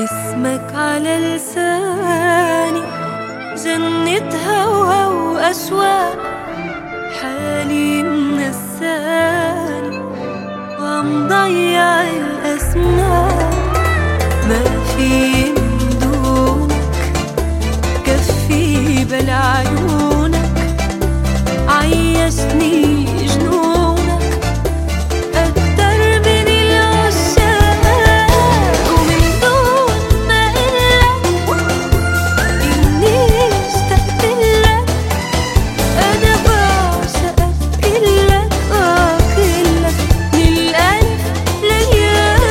اسمك على لساني، جنة هوى وأشواق، حالي منساني وعم ضيع الأسماء. ما في من دونك كفي بلا عيونك، عيشني جنونك أكتر من العشاق. ومن دون ما قلك إني اشتقت لك، أنا بعشقك كلك كلك من الألف للياء.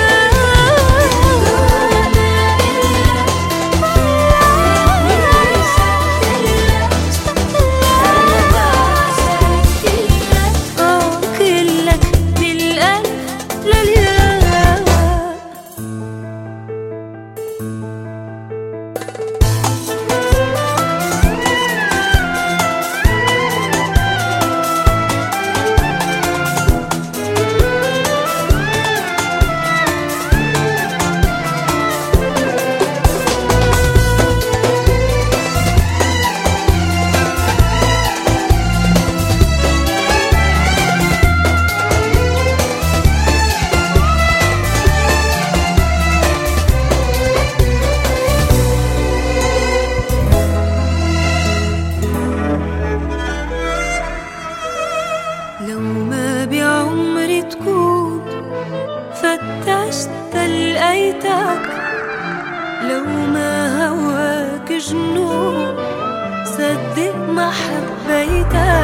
كلك من الألف للياء. لو ما بعمري تكون فتشت لقيتك، لو ما هواك جنون صدق ما حبيتك.